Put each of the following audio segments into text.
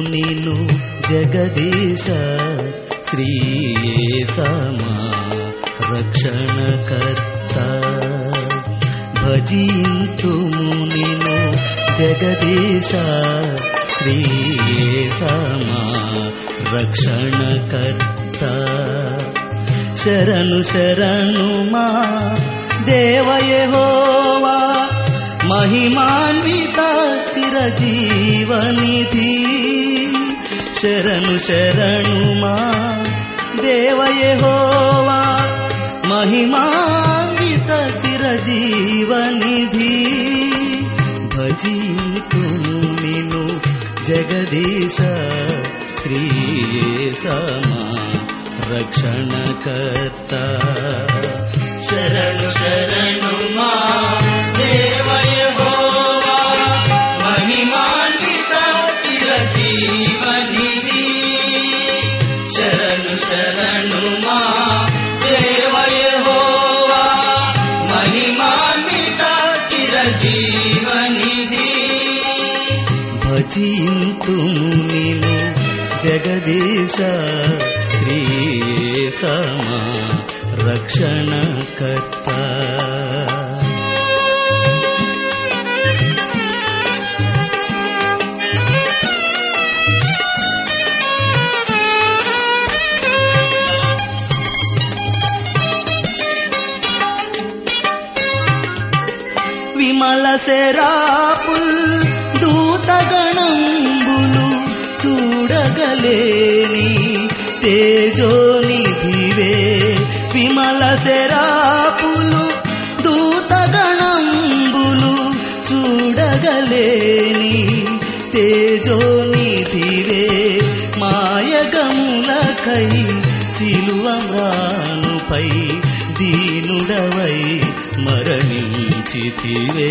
నిను జగదీశ శ్రీయేసమా రక్షణకర్త భజింతుము నిను జగదీశ శ్రీయేసమా రక్షణకర్త శరణు శరణు మా దేవ యెహోవా మహిమాన్విత చిరజీవనిధి శరణు శరణు మా దేవ యెహోవా మహిమాన్విత చిరజీవనిధి భజింతుము నిను జగదీశ శ్రీయేసమా రక్షణకర్త శరణు శరణు మా దేవ యెహోవా మహిమాన్విత చిరజీవనిధి శరణు శరణు మా దేవ యెహోవా మహిమాన్విత చిరజీవనిధి భజింతుము నిను జగదీశ శ్రీయేసమా రక్షణకర్త విమల శరాపుల్ దూతగణంబులు చూడగలేని తేజోనిధివే విమల శరాపులు దూతగణంబులు చూడగలేని తేజోనిధివే మాయగములకై సిలువమ్రానుపై దీనుడవై మరణించితివే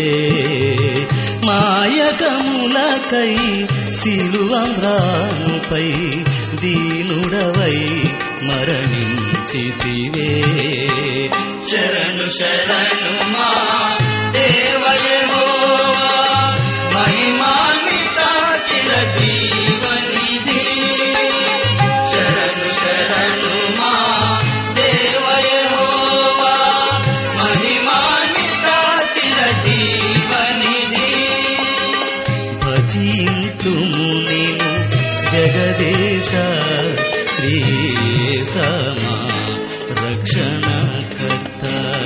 మాయగములకై సిలువమ్రానుపై దీనుడవై మరణించితివే శరణు శరణు మా దేవ యెహోవా మహిమాన్విత చిరజీవనిధి శరణు శరణు మా దేవ యెహోవా మహిమాన్విత చిరజీవనిధి భజింతుము నిను జగదీశ శ్రీయేసమా రక్షణకర్త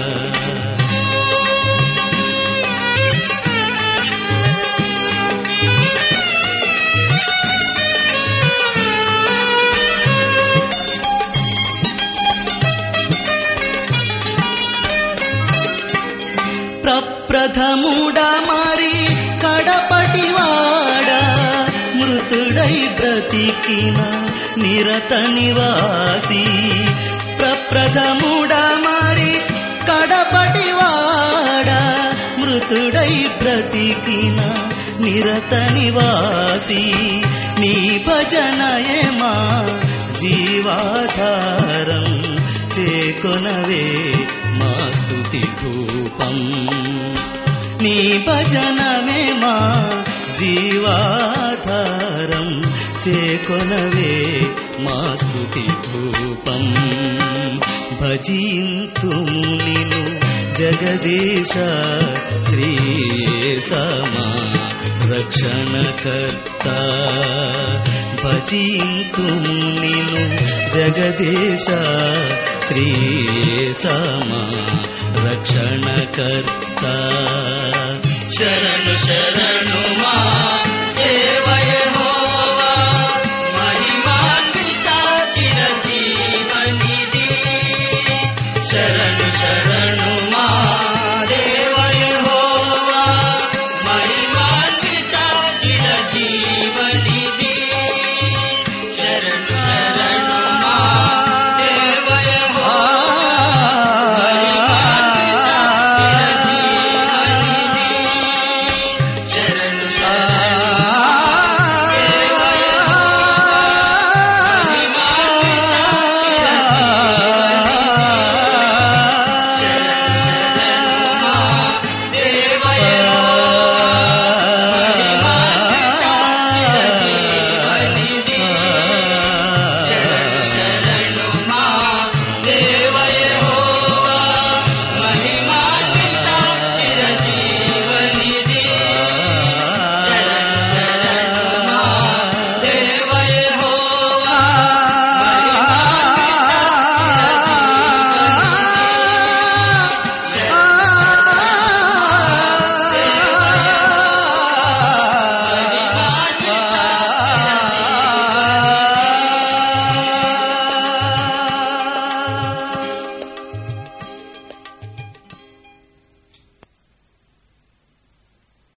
ప్రప్రథముడ మరి కడపటివాడ మృతుడై బ్రతికిన నిరత నివాసి ప్రప్రథముడ మరి కడపటివాడ మృతుడై బ్రతికిన నిరత నివాసి నీ భజనయే మా జీవాధారం చేకొనవే మా స్తుతి ధూపం నీ భజనమే మా జీవాధారం చేకొనవే మా స్తుతి ధూపం భజింతుము నిను జగదీశ శ్రీయేసమా రక్షణకర్త భజింతుము నిను జగదీశ శ్రీయేసమా రక్షణకర్త శరణు శరణు